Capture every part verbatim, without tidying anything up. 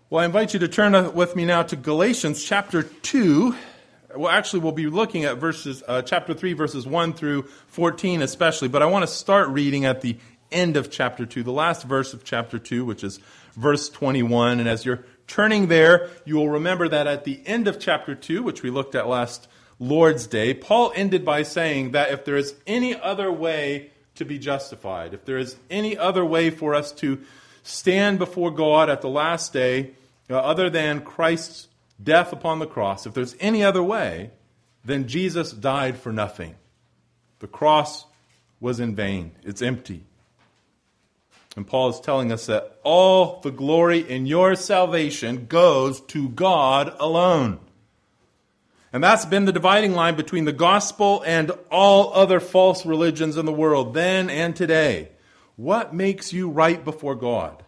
Well, I invite you to turn with me now to Galatians chapter two. Well, actually, we'll be looking at verses, uh, chapter three, verses one through fourteen especially, but I want to start reading at the end of chapter two, the last verse of chapter two, which is verse twenty-one. And as you're turning there, you will remember that at the end of chapter two, which we looked at last Lord's Day, Paul ended by saying that if there is any other way to be justified, if there is any other way for us to stand before God at the last day, uh, other than Christ's death upon the cross, if there's any other way, then Jesus died for nothing. The cross was in vain. It's empty. And Paul is telling us that all the glory in your salvation goes to God alone. And that's been the dividing line between the gospel and all other false religions in the world, then and today. What makes you right before God?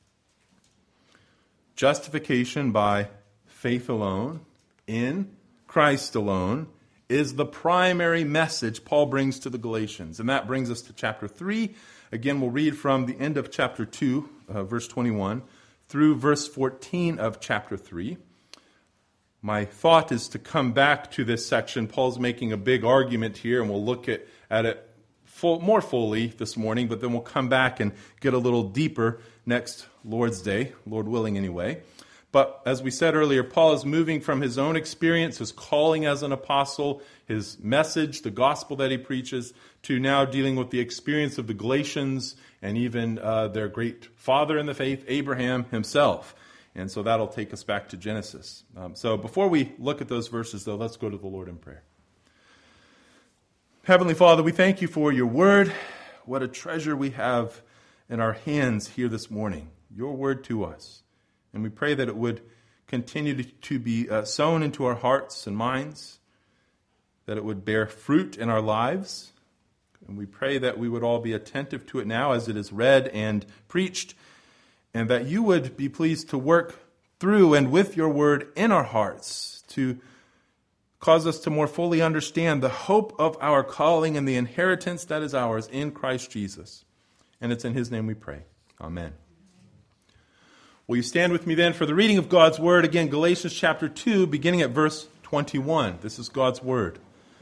Justification by faith alone, in Christ alone, is the primary message Paul brings to the Galatians. And that brings us to chapter three. Again, we'll read from the end of chapter two, uh, verse twenty-one, through verse fourteen of chapter three. My thought is to come back to this section. Paul's making a big argument here, and we'll look at, at it full, more fully this morning, but then we'll come back and get a little deeper next Lord's Day, Lord willing anyway. But as we said earlier, Paul is moving from his own experience, his calling as an apostle, his message, the gospel that he preaches, to now dealing with the experience of the Galatians and even uh, their great father in the faith, Abraham himself. And so that'll take us back to Genesis. Um, so before we look at those verses, though, let's go to the Lord in prayer. Heavenly Father, we thank you for your word. What a treasure we have in our hands here this morning, your word to us. And we pray that it would continue to, to be uh, sown into our hearts and minds, that it would bear fruit in our lives. And we pray that we would all be attentive to it now as it is read and preached, and that you would be pleased to work through and with your word in our hearts to cause us to more fully understand the hope of our calling and the inheritance that is ours in Christ Jesus. And it's in his name we pray. Amen. Will you stand with me then for the reading of God's word? Again, Galatians chapter two, beginning at verse twenty-one. This is God's word.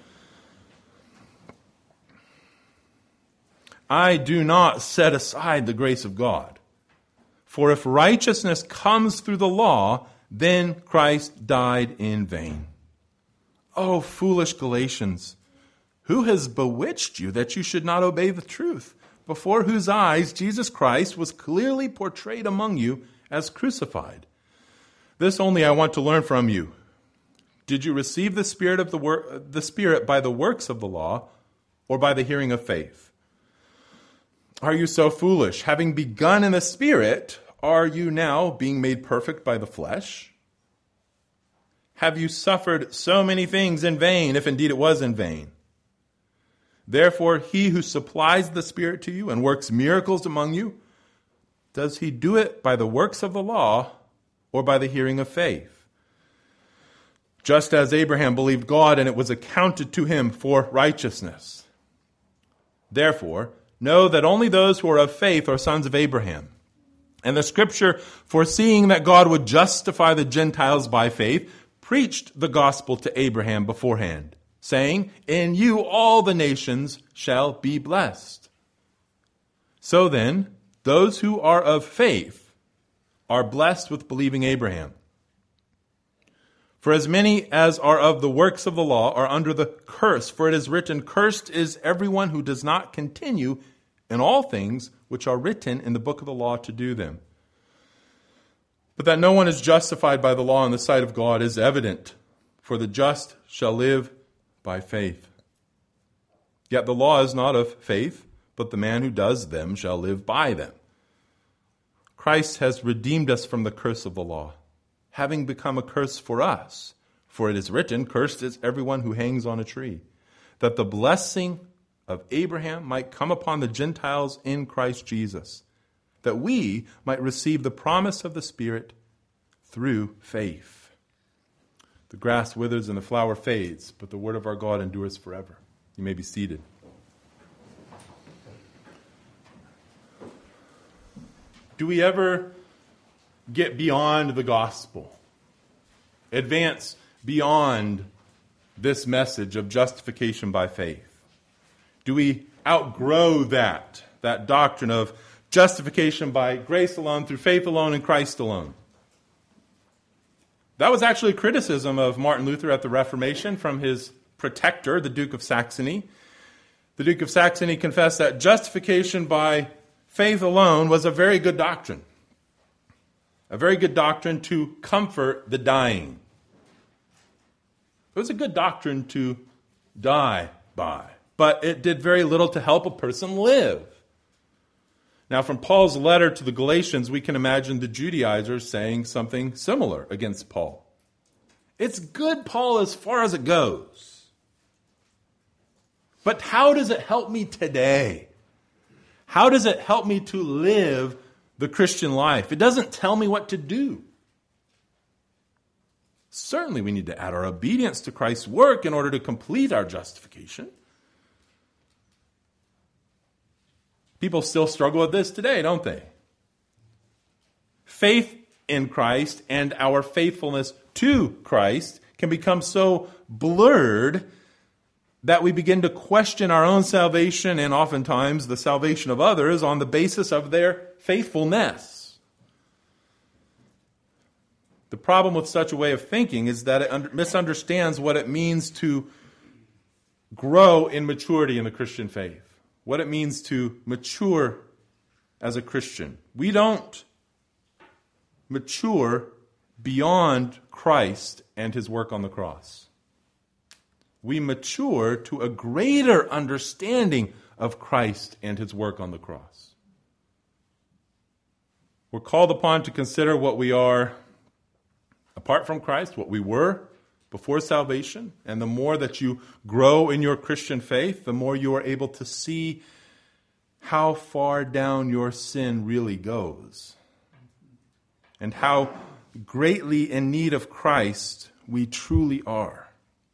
I do not set aside the grace of God. For if righteousness comes through the law, then Christ died in vain. O foolish Galatians, who has bewitched you that you should not obey the truth, before whose eyes Jesus Christ was clearly portrayed among you as crucified? This only I want to learn from you. Did you receive the Spirit of the wor- the Spirit by the works of the law, or by the hearing of faith? Are you so foolish? Having begun in the Spirit, are you now being made perfect by the flesh? Have you suffered so many things in vain, if indeed it was in vain? Therefore, he who supplies the Spirit to you and works miracles among you, does he do it by the works of the law or by the hearing of faith? Just as Abraham believed God, and it was accounted to him for righteousness. Therefore, know that only those who are of faith are sons of Abraham. And the Scripture, foreseeing that God would justify the Gentiles by faith, preached the gospel to Abraham beforehand, saying, in you all the nations shall be blessed. So then, those who are of faith are blessed with believing Abraham. For as many as are of the works of the law are under the curse, for it is written, cursed is everyone who does not continue in all things which are written in the book of the law to do them. But that no one is justified by the law in the sight of God is evident, for the just shall live by faith. Yet the law is not of faith, but the man who does them shall live by them. Christ has redeemed us from the curse of the law, having become a curse for us. For it is written, cursed is everyone who hangs on a tree, that the blessing of Abraham might come upon the Gentiles in Christ Jesus, that we might receive the promise of the Spirit through faith. The grass withers and the flower fades, but the word of our God endures forever. You may be seated. Do we ever get beyond the gospel, advance beyond this message of justification by faith? Do we outgrow that, that doctrine of justification by grace alone, through faith alone, in Christ alone? That was actually a criticism of Martin Luther at the Reformation from his protector, the Duke of Saxony. The Duke of Saxony confessed that justification by faith alone was a very good doctrine. A very good doctrine to comfort the dying. It was a good doctrine to die by, but it did very little to help a person live. Now, from Paul's letter to the Galatians, we can imagine the Judaizers saying something similar against Paul. It's good, Paul, as far as it goes. But how does it help me today? How does it help me to live the Christian life? It doesn't tell me what to do. Certainly we need to add our obedience to Christ's work in order to complete our justification. People still struggle with this today, don't they? Faith in Christ and our faithfulness to Christ can become so blurred that we begin to question our own salvation and oftentimes the salvation of others on the basis of their faithfulness. The problem with such a way of thinking is that it misunderstands what it means to grow in maturity in the Christian faith. What it means to mature as a Christian. We don't mature beyond Christ and his work on the cross. We mature to a greater understanding of Christ and his work on the cross. We're called upon to consider what we are apart from Christ, what we were before salvation, and the more that you grow in your Christian faith, the more you are able to see how far down your sin really goes, and how greatly in need of Christ we truly are.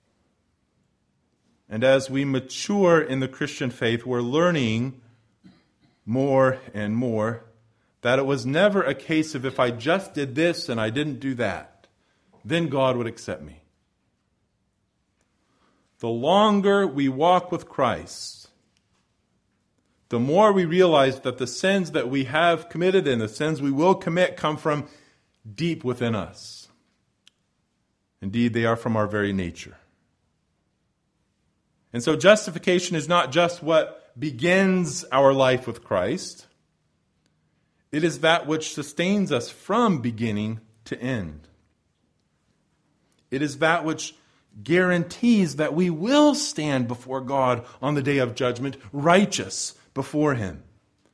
And as we mature in the Christian faith, we're learning more and more that it was never a case of if I just did this and I didn't do that, then God would accept me. The longer we walk with Christ, the more we realize that the sins that we have committed and the sins we will commit come from deep within us. Indeed, they are from our very nature. And so justification is not just what begins our life with Christ. It is that which sustains us from beginning to end. It is that which guarantees that we will stand before God on the day of judgment, righteous before him.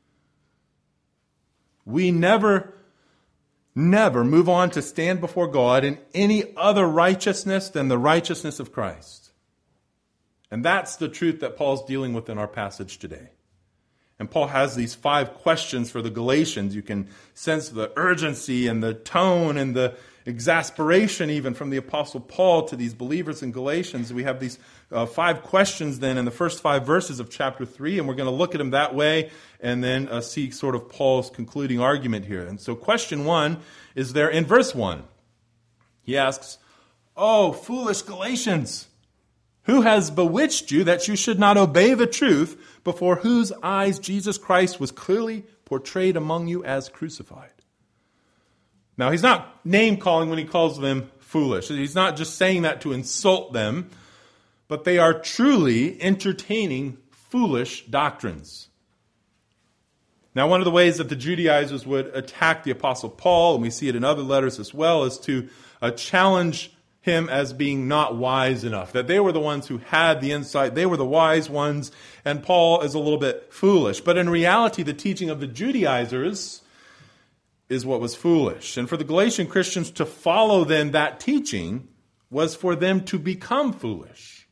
We never, never move on to stand before God in any other righteousness than the righteousness of Christ. And that's the truth that Paul's dealing with in our passage today. And Paul has these five questions for the Galatians. You can sense the urgency and the tone and the exasperation even from the Apostle Paul to these believers in Galatians. We have these uh, five questions then in the first five verses of chapter three, and we're going to look at them that way and then uh, see sort of Paul's concluding argument here. And so question one is there in verse one. He asks, "Oh, foolish Galatians, who has bewitched you that you should not obey the truth, before whose eyes Jesus Christ was clearly portrayed among you as crucified?" Now, he's not name-calling when he calls them foolish. He's not just saying that to insult them, but they are truly entertaining foolish doctrines. Now, one of the ways that the Judaizers would attack the Apostle Paul, and we see it in other letters as well, is to uh, challenge him as being not wise enough, that they were the ones who had the insight, they were the wise ones, and Paul is a little bit foolish. But in reality, the teaching of the Judaizers is what was foolish. And for the Galatian Christians to follow then that teaching was for them to become foolish.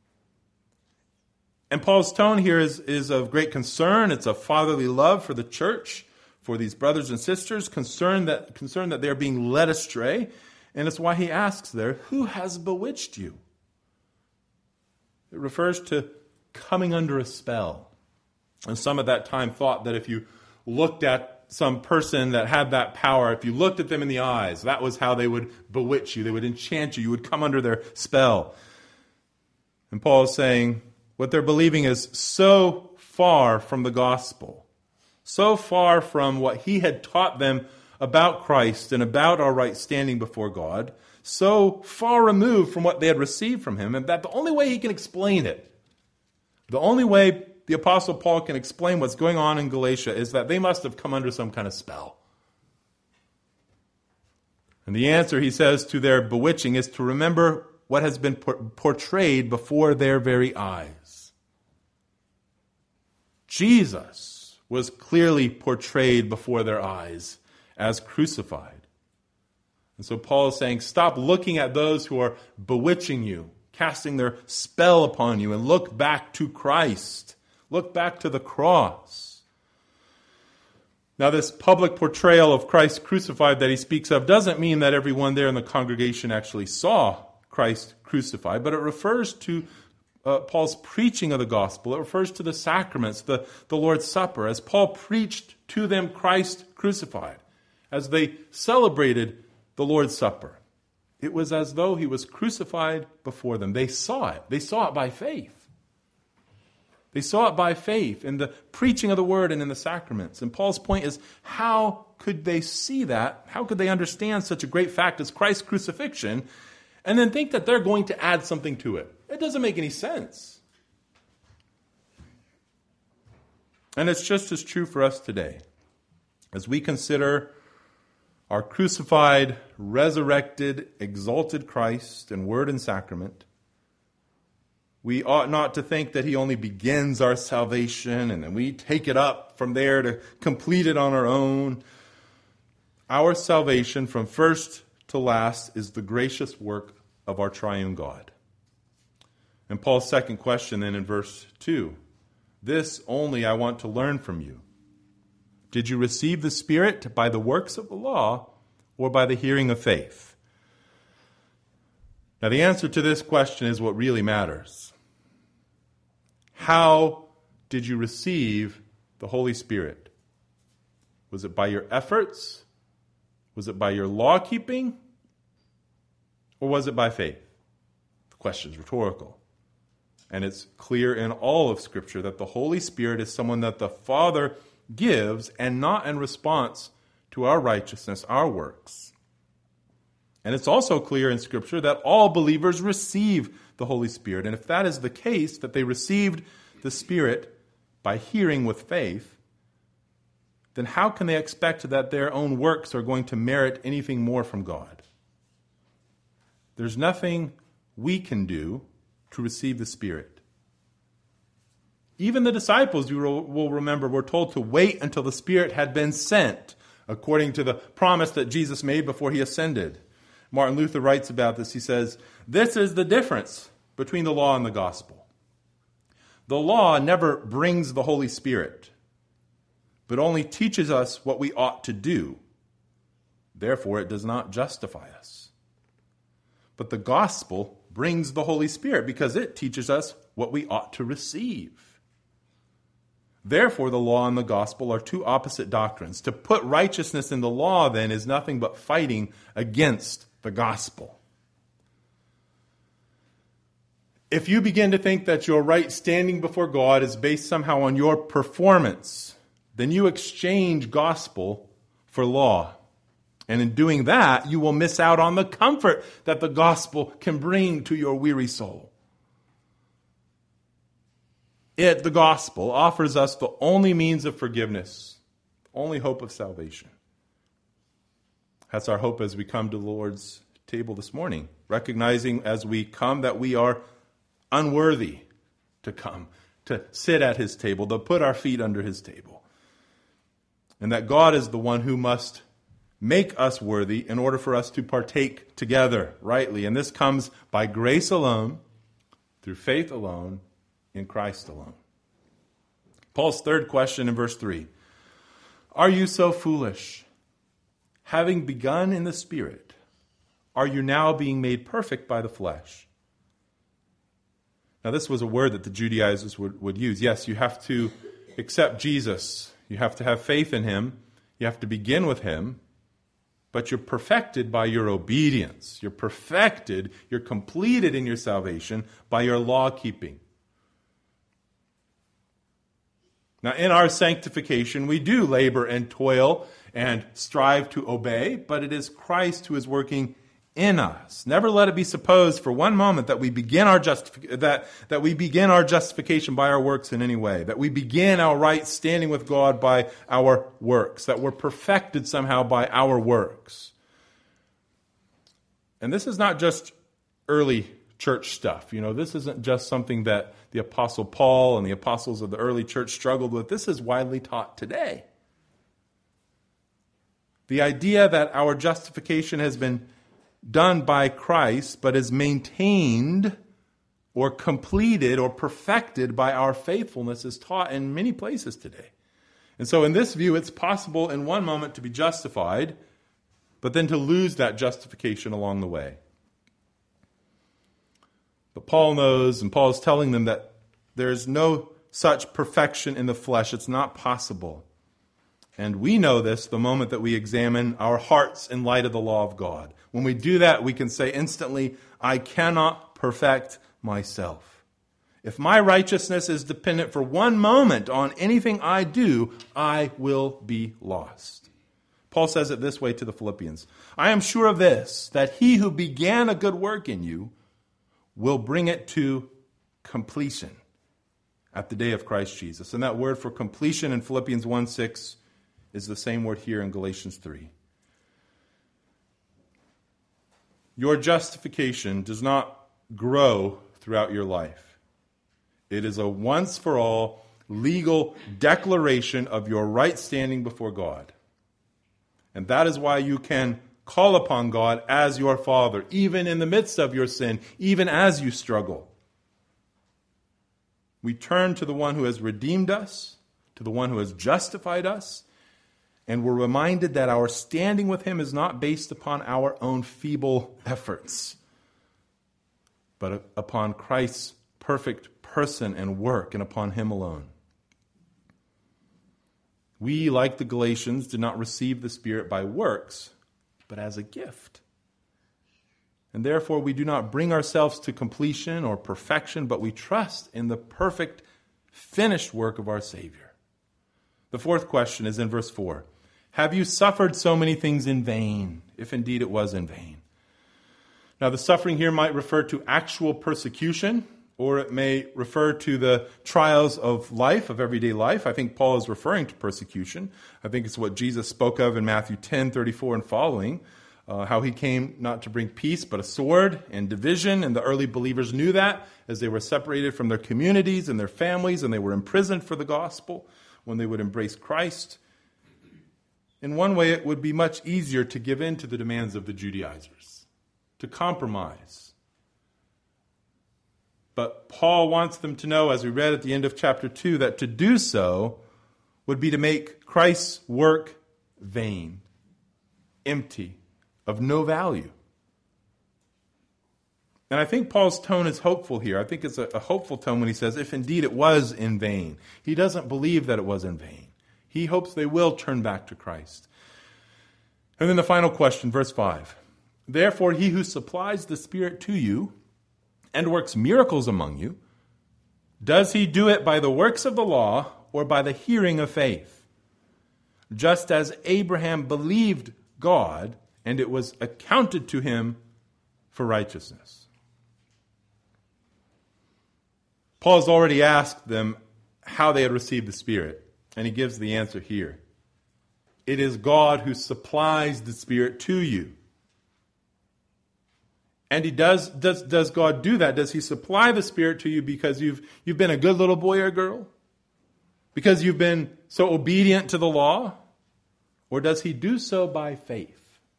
And Paul's tone here is, is of great concern. It's a fatherly love for the church, for these brothers and sisters, concerned that, concerned that they're being led astray. And it's why he asks there, who has bewitched you? It refers to coming under a spell. And some at that time thought that if you looked at some person that had that power, if you looked at them in the eyes, that was how they would bewitch you. They would enchant you. You would come under their spell. And Paul is saying what they're believing is so far from the gospel, so far from what he had taught them about Christ and about our right standing before God, so far removed from what they had received from him, and that the only way he can explain it, the only way the Apostle Paul can explain what's going on in Galatia is that they must have come under some kind of spell. And the answer, he says, to their bewitching is to remember what has been portrayed before their very eyes. Jesus was clearly portrayed before their eyes as crucified. And so Paul is saying, stop looking at those who are bewitching you, casting their spell upon you, and look back to Christ. Look back to the cross. Now, this public portrayal of Christ crucified that he speaks of doesn't mean that everyone there in the congregation actually saw Christ crucified, but it refers to uh, Paul's preaching of the gospel. It refers to the sacraments, the, the Lord's Supper, as Paul preached to them Christ crucified, as they celebrated the Lord's Supper. It was as though he was crucified before them. They saw it. They saw it by faith. They saw it by faith in the preaching of the word and in the sacraments. And Paul's point is, how could they see that? How could they understand such a great fact as Christ's crucifixion and then think that they're going to add something to it? It doesn't make any sense. And it's just as true for us today. As we consider our crucified, resurrected, exalted Christ in word and sacrament, we ought not to think that he only begins our salvation and then we take it up from there to complete it on our own. Our salvation from first to last is the gracious work of our triune God. And Paul's second question then in verse two, this only I want to learn from you. Did you receive the Spirit by the works of the law or by the hearing of faith? Now the answer to this question is what really matters. How did you receive the Holy Spirit? Was it by your efforts? Was it by your law keeping? Or was it by faith? The question is rhetorical. And it's clear in all of Scripture that the Holy Spirit is someone that the Father gives and not in response to our righteousness, our works. And it's also clear in Scripture that all believers receive the Holy Spirit. And if that is the case, that they received the Spirit by hearing with faith, then how can they expect that their own works are going to merit anything more from God? There's nothing we can do to receive the Spirit. Even the disciples, you will remember, were told to wait until the Spirit had been sent, according to the promise that Jesus made before he ascended. Martin Luther writes about this. He says, this is the difference between the law and the gospel. The law never brings the Holy Spirit, but only teaches us what we ought to do. Therefore, it does not justify us. But the gospel brings the Holy Spirit because it teaches us what we ought to receive. Therefore, the law and the gospel are two opposite doctrines. To put righteousness in the law, then, is nothing but fighting against the gospel. If you begin to think that your right standing before God is based somehow on your performance, then you exchange gospel for law. And in doing that, you will miss out on the comfort that the gospel can bring to your weary soul. It, the gospel, offers us the only means of forgiveness, the only hope of salvation. That's our hope as we come to the Lord's table this morning, recognizing as we come that we are unworthy to come, to sit at his table, to put our feet under his table. And that God is the one who must make us worthy in order for us to partake together rightly. And this comes by grace alone, through faith alone, in Christ alone. Paul's third question in verse three. Are you so foolish? Having begun in the Spirit, are you now being made perfect by the flesh? Now this was a word that the Judaizers would, would use. Yes, you have to accept Jesus. You have to have faith in him. You have to begin with him, but you're perfected by your obedience. You're perfected, you're completed in your salvation by your law keeping. Now, in our sanctification, we do labor and toil and strive to obey, but it is Christ who is working in us. Never let it be supposed for one moment that we begin our justific- that, that we begin our justification by our works in any way, that we begin our right standing with God by our works, that we're perfected somehow by our works. And this is not just early church stuff. You know, this isn't just something that the Apostle Paul and the apostles of the early church struggled with. This is widely taught today. The idea that our justification has been done by Christ, but is maintained or completed or perfected by our faithfulness is taught in many places today. And so in this view, it's possible in one moment to be justified, but then to lose that justification along the way. But Paul knows, and Paul is telling them that there is no such perfection in the flesh. It's not possible. And we know this the moment that we examine our hearts in light of the law of God. When we do that, we can say instantly, I cannot perfect myself. If my righteousness is dependent for one moment on anything I do, I will be lost. Paul says it this way to the Philippians. I am sure of this, that he who began a good work in you will bring it to completion at the day of Christ Jesus. And that word for completion in Philippians one six is the same word here in Galatians three. Your justification does not grow throughout your life. It is a once-for-all legal declaration of your right standing before God. And that is why you can call upon God as your Father, even in the midst of your sin, even as you struggle. We turn to the one who has redeemed us, to the one who has justified us, and we're reminded that our standing with him is not based upon our own feeble efforts, but upon Christ's perfect person and work, and upon him alone. We, like the Galatians, did not receive the Spirit by works, but as a gift. And therefore we do not bring ourselves to completion or perfection, but we trust in the perfect, finished work of our Savior. The fourth question is in verse four. Have you suffered so many things in vain, if indeed it was in vain? Now the suffering here might refer to actual persecution, or it may refer to the trials of life, of everyday life. I think Paul is referring to persecution. I think it's what Jesus spoke of in Matthew ten thirty-four and following, uh, how he came not to bring peace, but a sword and division. And the early believers knew that as they were separated from their communities and their families, and they were imprisoned for the gospel when they would embrace Christ. In one way, it would be much easier to give in to the demands of the Judaizers, to compromise. But Paul wants them to know, as we read at the end of chapter two, that to do so would be to make Christ's work vain, empty, of no value. And I think Paul's tone is hopeful here. I think it's a, a hopeful tone when he says, if indeed it was in vain. He doesn't believe that it was in vain. He hopes they will turn back to Christ. And then the final question, verse five. Therefore, he who supplies the Spirit to you and works miracles among you, does he do it by the works of the law or by the hearing of faith? Just as Abraham believed God, and it was accounted to him for righteousness. Paul has already asked them how they had received the Spirit, and he gives the answer here. It is God who supplies the Spirit to you. And he does, does, does God do that? Does he supply the Spirit to you because you've, you've been a good little boy or girl? Because you've been so obedient to the law? Or does he do so by faith?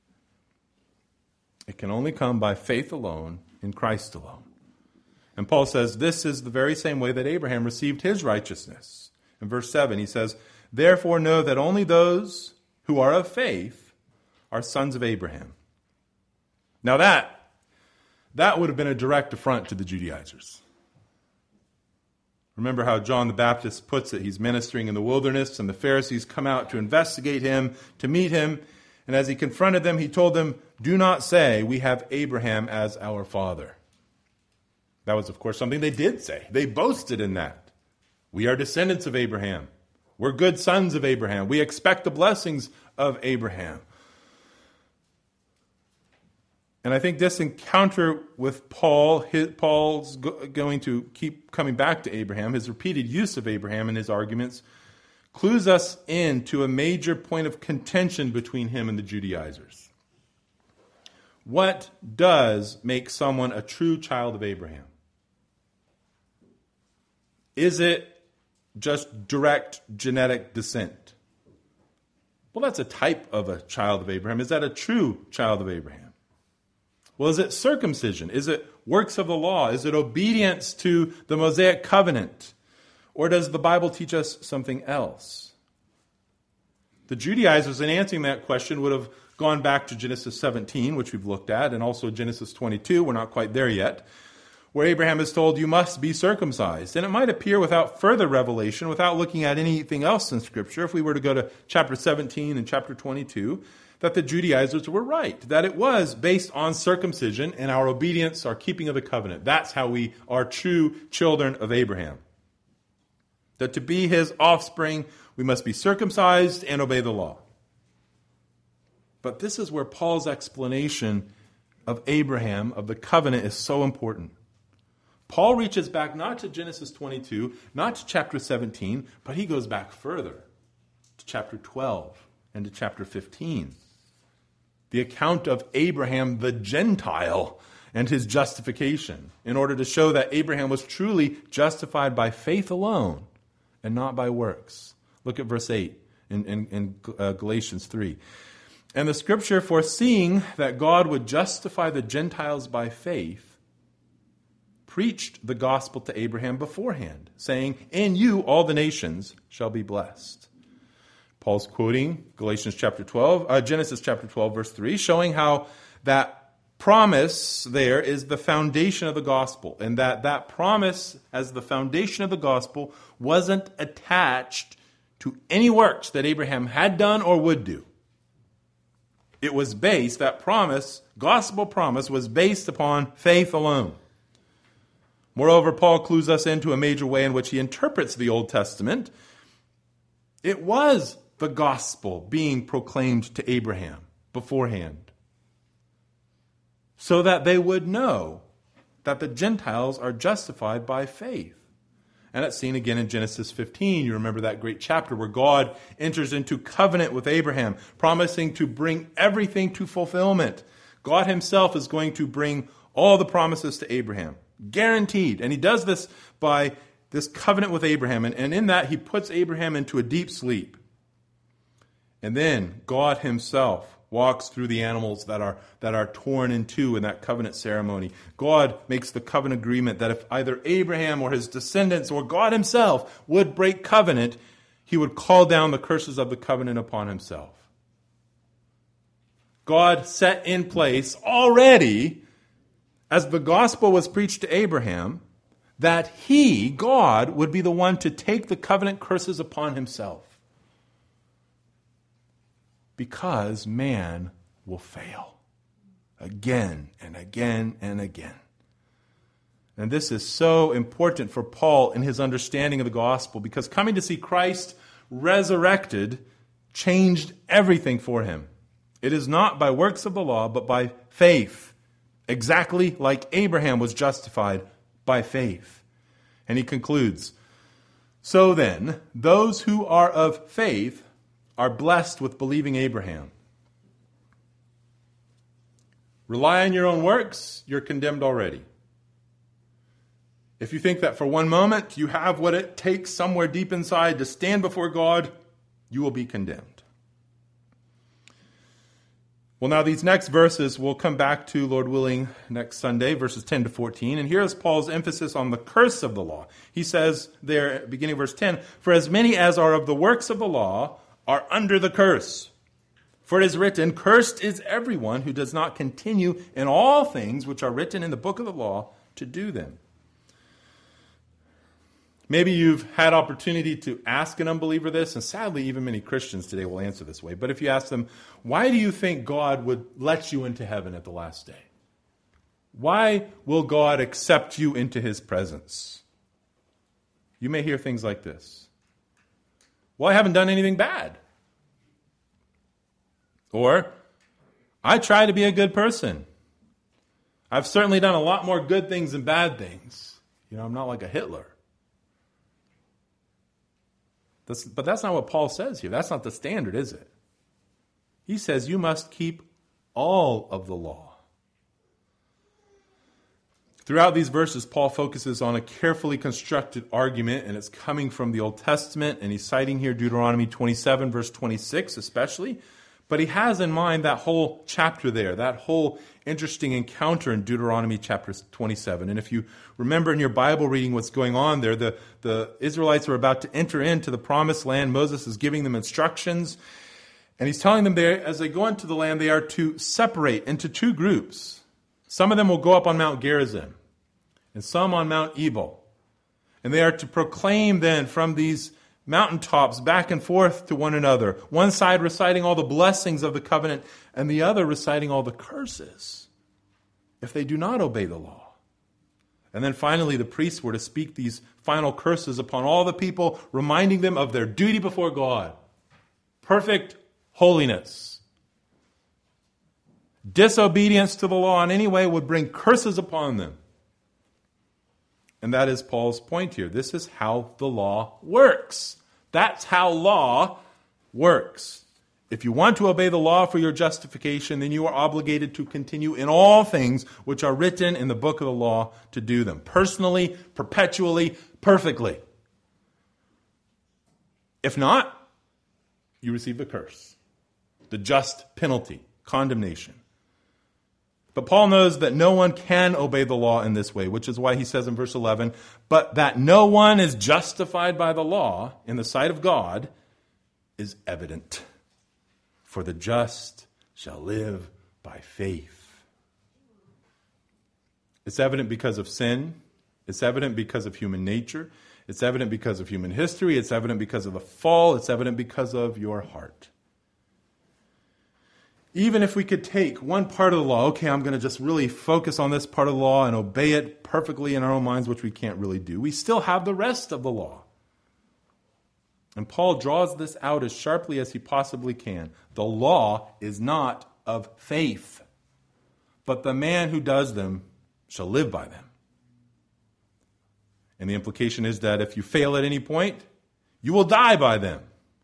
It can only come by faith alone, in Christ alone. And Paul says this is the very same way that Abraham received his righteousness. In verse seven, he says, therefore know that only those who are of faith are sons of Abraham. Now that, that would have been a direct affront to the Judaizers. Remember how John the Baptist puts it. He's ministering in the wilderness, and the Pharisees come out to investigate him, to meet him. And as he confronted them, he told them, "Do not say, 'We have Abraham as our father.'" That was, of course, something they did say. They boasted in that. We are descendants of Abraham. We're good sons of Abraham. We expect the blessings of Abraham. And I think this encounter with Paul, his, Paul's go, going to keep coming back to Abraham, his repeated use of Abraham in his arguments, clues us into a major point of contention between him and the Judaizers. What does make someone a true child of Abraham? Is it just direct genetic descent? Well, that's a type of a child of Abraham. Is that a true child of Abraham? Well, is it circumcision? Is it works of the law? Is it obedience to the Mosaic covenant? Or does the Bible teach us something else? The Judaizers, in answering that question, would have gone back to Genesis seventeen, which we've looked at, and also Genesis twenty-two. We're not quite there yet, where Abraham is told, "You must be circumcised." And it might appear without further revelation, without looking at anything else in Scripture, if we were to go to chapter seventeen and chapter twenty-two, that the Judaizers were right, that it was based on circumcision and our obedience, our keeping of the covenant. That's how we are true children of Abraham. That to be his offspring, we must be circumcised and obey the law. But this is where Paul's explanation of Abraham, of the covenant, is so important. Paul reaches back not to Genesis twenty-two, not to chapter seventeen, but he goes back further to chapter twelve and to chapter fifteen. The account of Abraham the Gentile and his justification, in order to show that Abraham was truly justified by faith alone and not by works. Look at verse eight in, in, in uh, Galatians three. "And the Scripture, foreseeing that God would justify the Gentiles by faith, preached the gospel to Abraham beforehand, saying, 'In you all the nations shall be blessed.'" Paul's quoting Galatians chapter twelve, uh, Genesis chapter twelve, verse three, showing how that promise there is the foundation of the gospel, and that that promise as the foundation of the gospel wasn't attached to any works that Abraham had done or would do. It was based, that promise, gospel promise, was based upon faith alone. Moreover, Paul clues us into a major way in which he interprets the Old Testament. It was the gospel being proclaimed to Abraham beforehand, so that they would know that the Gentiles are justified by faith. And it's seen again in Genesis fifteen. You remember that great chapter where God enters into covenant with Abraham, promising to bring everything to fulfillment. God himself is going to bring all the promises to Abraham, guaranteed. And he does this by this covenant with Abraham. And, and in that, he puts Abraham into a deep sleep. And then God himself walks through the animals that are that are torn in two in that covenant ceremony. God makes the covenant agreement that if either Abraham or his descendants or God himself would break covenant, he would call down the curses of the covenant upon himself. God set in place already, as the gospel was preached to Abraham, that he, God, would be the one to take the covenant curses upon himself. Because man will fail again and again and again. And this is so important for Paul in his understanding of the gospel, because coming to see Christ resurrected changed everything for him. It is not by works of the law, but by faith, exactly like Abraham was justified by faith. And he concludes, "So then, those who are of faith are blessed with believing Abraham. Rely on your own works, you're condemned already. If you think that for one moment you have what it takes somewhere deep inside to stand before God, you will be condemned." Well, now these next verses we'll come back to, Lord willing, next Sunday, verses ten to fourteen. And here is Paul's emphasis on the curse of the law. He says there, beginning of verse ten, "For as many as are of the works of the law are under the curse. For it is written, 'Cursed is everyone who does not continue in all things which are written in the book of the law to do them.'" Maybe you've had opportunity to ask an unbeliever this, and sadly, even many Christians today will answer this way. But if you ask them, why do you think God would let you into heaven at the last day? Why will God accept you into his presence? You may hear things like this. Well, I haven't done anything bad. Or, I try to be a good person. I've certainly done a lot more good things than bad things. You know, I'm not like a Hitler. That's, but that's not what Paul says here. That's not the standard, is it? He says you must keep all of the law. Throughout these verses, Paul focuses on a carefully constructed argument, and it's coming from the Old Testament, and he's citing here Deuteronomy twenty-seven, verse twenty-six especially. But he has in mind that whole chapter there, that whole interesting encounter in Deuteronomy chapter twenty-seven. And if you remember in your Bible reading what's going on there, the, the Israelites are about to enter into the promised land. Moses is giving them instructions. And he's telling them there, as they go into the land, they are to separate into two groups. Some of them will go up on Mount Gerizim, and some on Mount Ebal. And they are to proclaim then from these mountaintops back and forth to one another, one side reciting all the blessings of the covenant, and the other reciting all the curses if they do not obey the law. And then finally, the priests were to speak these final curses upon all the people, reminding them of their duty before God. Perfect holiness. Disobedience to the law in any way would bring curses upon them. And that is Paul's point here. This is how the law works. That's how law works. If you want to obey the law for your justification, then you are obligated to continue in all things which are written in the book of the law to do them. Personally, perpetually, perfectly. If not, you receive the curse. The just penalty, condemnation. But Paul knows that no one can obey the law in this way, which is why he says in verse eleven, but that no one is justified by the law in the sight of God is evident. For the just shall live by faith. It's evident because of sin. It's evident because of human nature. It's evident because of human history. It's evident because of the fall. It's evident because of your heart. Even if we could take one part of the law, okay, I'm going to just really focus on this part of the law and obey it perfectly in our own minds, which we can't really do, we still have the rest of the law. And Paul draws this out as sharply as he possibly can. The law is not of faith, but the man who does them shall live by them. And the implication is that if you fail at any point, you will die by them.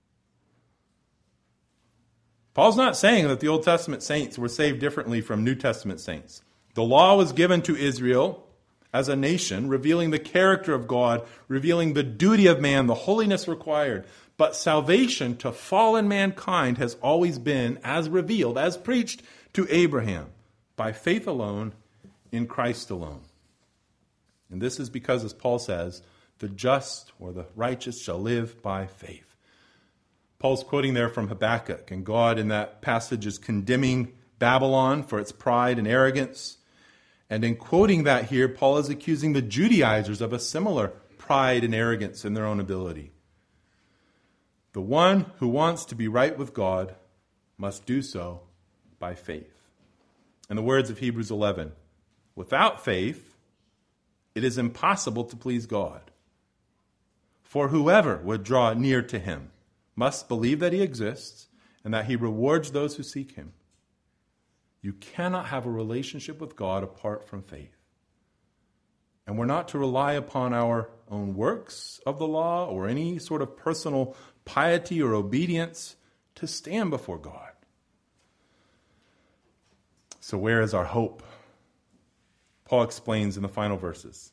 Paul's not saying that the Old Testament saints were saved differently from New Testament saints. The law was given to Israel as a nation, revealing the character of God, revealing the duty of man, the holiness required. But salvation to fallen mankind has always been as revealed, as preached to Abraham, by faith alone, in Christ alone. And this is because, as Paul says, the just or the righteous shall live by faith. Paul's quoting there from Habakkuk, and God in that passage is condemning Babylon for its pride and arrogance. And in quoting that here, Paul is accusing the Judaizers of a similar pride and arrogance in their own ability. The one who wants to be right with God must do so by faith. In the words of Hebrews eleven, without faith, it is impossible to please God. For whoever would draw near to him must believe that he exists and that he rewards those who seek him. You cannot have a relationship with God apart from faith. And we're not to rely upon our own works of the law or any sort of personal piety or obedience to stand before God. So where is our hope? Paul explains in the final verses.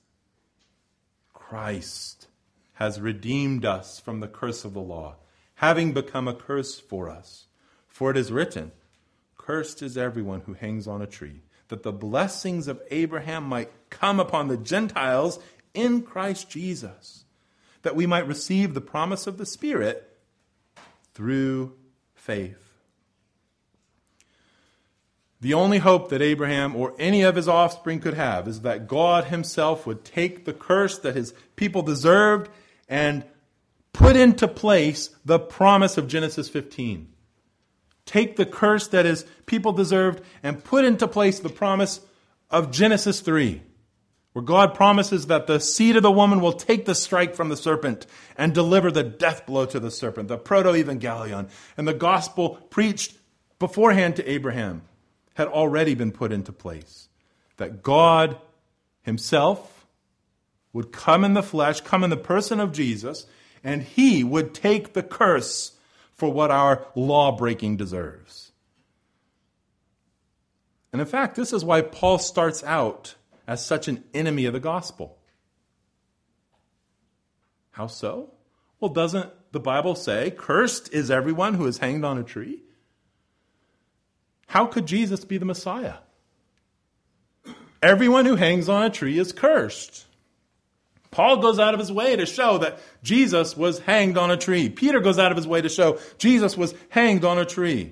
Christ has redeemed us from the curse of the law, having become a curse for us. For it is written, cursed is everyone who hangs on a tree, that the blessings of Abraham might come upon the Gentiles in Christ Jesus, that we might receive the promise of the Spirit through faith. The only hope that Abraham or any of his offspring could have is that God himself would take the curse that his people deserved and put into place the promise of Genesis fifteen. Take the curse that his people deserved and put into place the promise of Genesis three, where God promises that the seed of the woman will take the strike from the serpent and deliver the death blow to the serpent, the proto-evangelion. And the gospel preached beforehand to Abraham had already been put into place. That God himself would come in the flesh, come in the person of Jesus, and he would take the curse for what our law-breaking deserves. And in fact, this is why Paul starts out as such an enemy of the gospel. How so? Well, doesn't the Bible say, "Cursed is everyone who is hanged on a tree"? How could Jesus be the Messiah? Everyone who hangs on a tree is cursed. Paul goes out of his way to show that Jesus was hanged on a tree. Peter goes out of his way to show Jesus was hanged on a tree.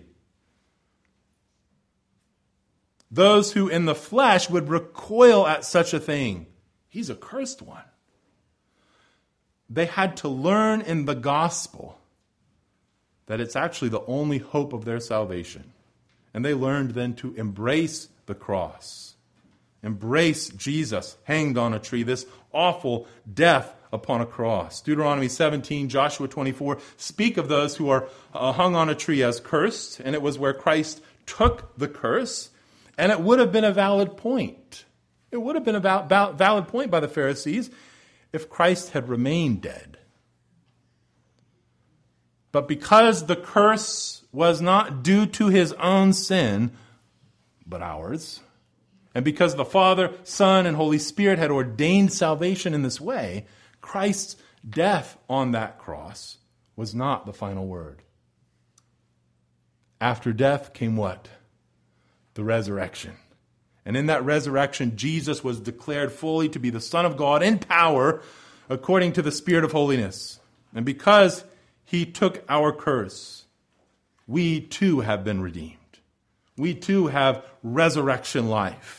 Those who in the flesh would recoil at such a thing, he's a cursed one. They had to learn in the gospel that it's actually the only hope of their salvation. And they learned then to embrace the cross. Embrace Jesus hanged on a tree, this awful death upon a cross. Deuteronomy seventeen, Joshua twenty-four speak of those who are uh, hung on a tree as cursed, and it was where Christ took the curse, and it would have been a valid point. It would have been a val- val- valid point by the Pharisees if Christ had remained dead. But because the curse was not due to his own sin, but ours, and because the Father, Son, and Holy Spirit had ordained salvation in this way, Christ's death on that cross was not the final word. After death came what? The resurrection. And in that resurrection, Jesus was declared fully to be the Son of God in power according to the Spirit of holiness. And because he took our curse, we too have been redeemed. We too have resurrection life.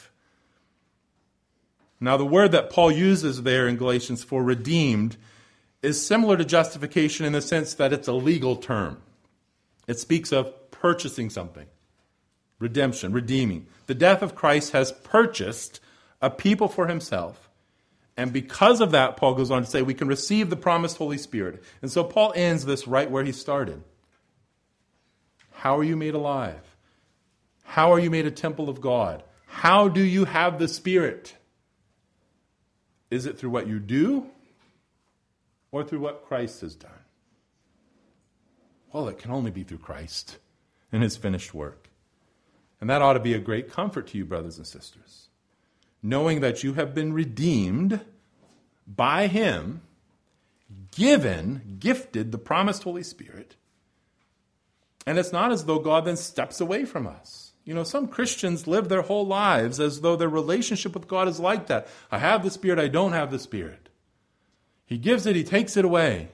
Now, the word that Paul uses there in Galatians for redeemed is similar to justification in the sense that it's a legal term. It speaks of purchasing something. Redemption, redeeming. The death of Christ has purchased a people for himself. And because of that, Paul goes on to say, we can receive the promised Holy Spirit. And so Paul ends this right where he started. How are you made alive? How are you made a temple of God? How do you have the Spirit? Is it through what you do or through what Christ has done? Well, it can only be through Christ and his finished work. And that ought to be a great comfort to you, brothers and sisters, knowing that you have been redeemed by him, given, gifted the promised Holy Spirit. And it's not as though God then steps away from us. You know, some Christians live their whole lives as though their relationship with God is like that. I have the Spirit, I don't have the Spirit. He gives it, he takes it away.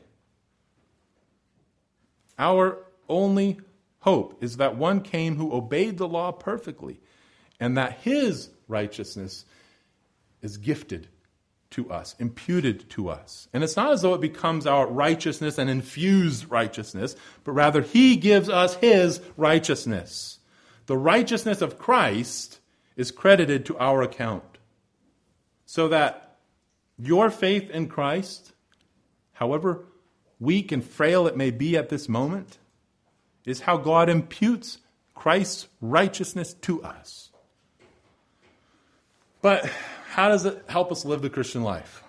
Our only hope is that one came who obeyed the law perfectly, and that his righteousness is gifted to us, imputed to us. And it's not as though it becomes our righteousness and infused righteousness, but rather he gives us his righteousness. The righteousness of Christ is credited to our account. So that your faith in Christ, however weak and frail it may be at this moment, is how God imputes Christ's righteousness to us. But how does it help us live the Christian life?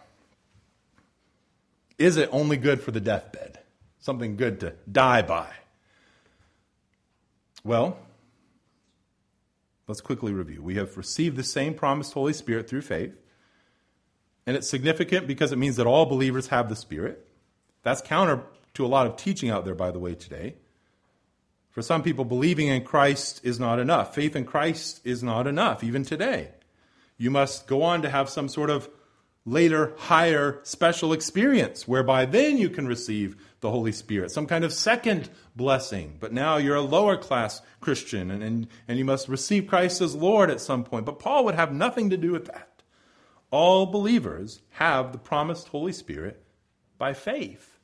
Is it only good for the deathbed? Something good to die by? Well, let's quickly review. We have received the same promised Holy Spirit through faith. And it's significant because it means that all believers have the Spirit. That's counter to a lot of teaching out there, by the way, today. For some people, believing in Christ is not enough. Faith in Christ is not enough, even today. You must go on to have some sort of later, higher, special experience, whereby then you can receive the Holy Spirit, some kind of second blessing. But now you're a lower class Christian, and, and, and you must receive Christ as Lord at some point. But Paul would have nothing to do with that. All believers have the promised Holy Spirit by faith.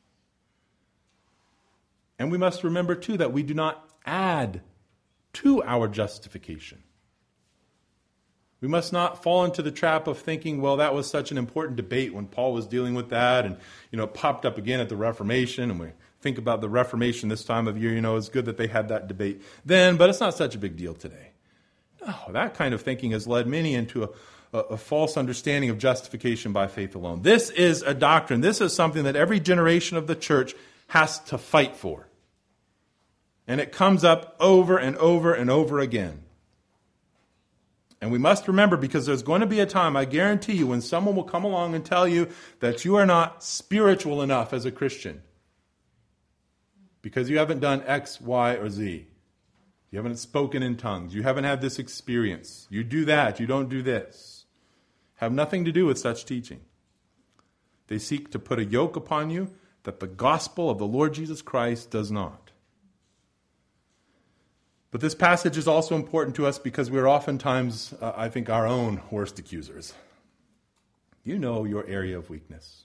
And we must remember, too, that we do not add to our justification. We must not fall into the trap of thinking, well, that was such an important debate when Paul was dealing with that, and, you know, it popped up again at the Reformation, and we think about the Reformation this time of year, you know, it's good that they had that debate then, but it's not such a big deal today. No, that kind of thinking has led many into a, a, a false understanding of justification by faith alone. This is a doctrine. This is something that every generation of the church has to fight for. And it comes up over and over and over again. And we must remember, because there's going to be a time, I guarantee you, when someone will come along and tell you that you are not spiritual enough as a Christian because you haven't done X, Y, or Z. You haven't spoken in tongues. You haven't had this experience. You do that. You don't do this. Have nothing to do with such teaching. They seek to put a yoke upon you that the gospel of the Lord Jesus Christ does not. But this passage is also important to us because we're oftentimes, uh, I think, our own worst accusers. You know your area of weakness.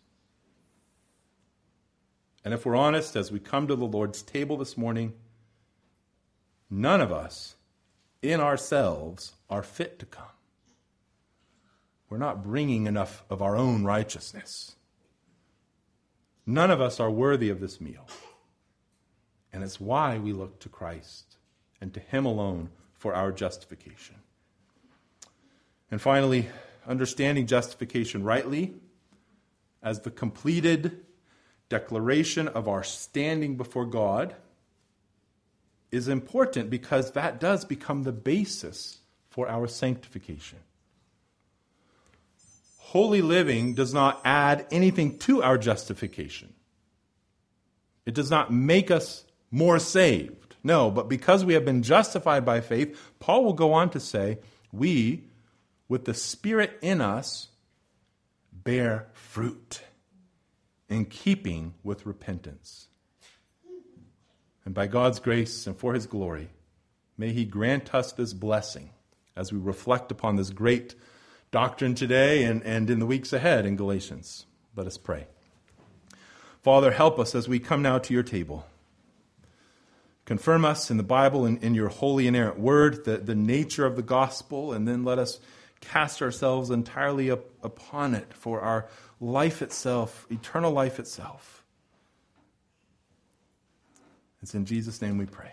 And if we're honest, as we come to the Lord's table this morning, none of us in ourselves are fit to come. We're not bringing enough of our own righteousness. None of us are worthy of this meal. And it's why we look to Christ and to Him alone for our justification. And finally, understanding justification rightly as the completed declaration of our standing before God is important because that does become the basis for our sanctification. Holy living does not add anything to our justification. It does not make us more saved. No, but because we have been justified by faith, Paul will go on to say, we, with the Spirit in us, bear fruit in keeping with repentance. And by God's grace and for His glory, may He grant us this blessing as we reflect upon this great doctrine today and, and in the weeks ahead in Galatians. Let us pray. Father, help us as we come now to your table. Confirm us in the Bible and in your holy inerrant word, the, the nature of the gospel, and then let us cast ourselves entirely up, upon it for our life itself, eternal life itself. It's in Jesus' name we pray.